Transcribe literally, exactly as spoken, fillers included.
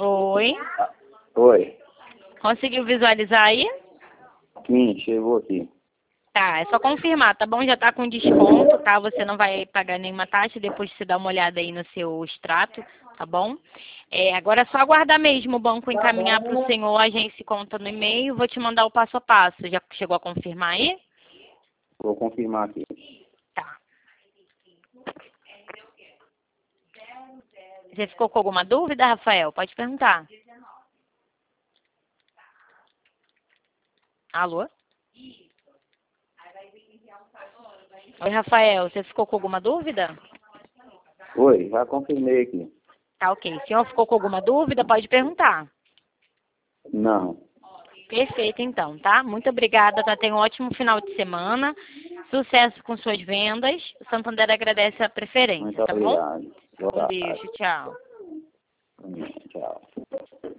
Oi. Ah, oi. Conseguiu visualizar aí? Sim, chegou aqui. Tá, é só confirmar, tá bom? Já tá com desconto, tá? Você não vai pagar nenhuma taxa, depois você dá uma olhada aí no seu extrato, tá bom? É, agora é só aguardar mesmo o banco encaminhar para o senhor a agência e conta no e-mail, vou te mandar o passo a passo. Já chegou a confirmar aí? Vou confirmar aqui. Tá. Você ficou com alguma dúvida, Rafael? Pode perguntar. Alô? Oi, Rafael, você ficou com alguma dúvida? Oi, já confirmei aqui. Tá, ok. Se o senhor ficou com alguma dúvida, pode perguntar. Não. Perfeito, então, tá? Muito obrigada, tá? Tenha um ótimo final de semana. Sucesso com suas vendas. O Santander agradece a preferência, Muito tá bom? obrigado. Boa Um tarde. beijo, tchau.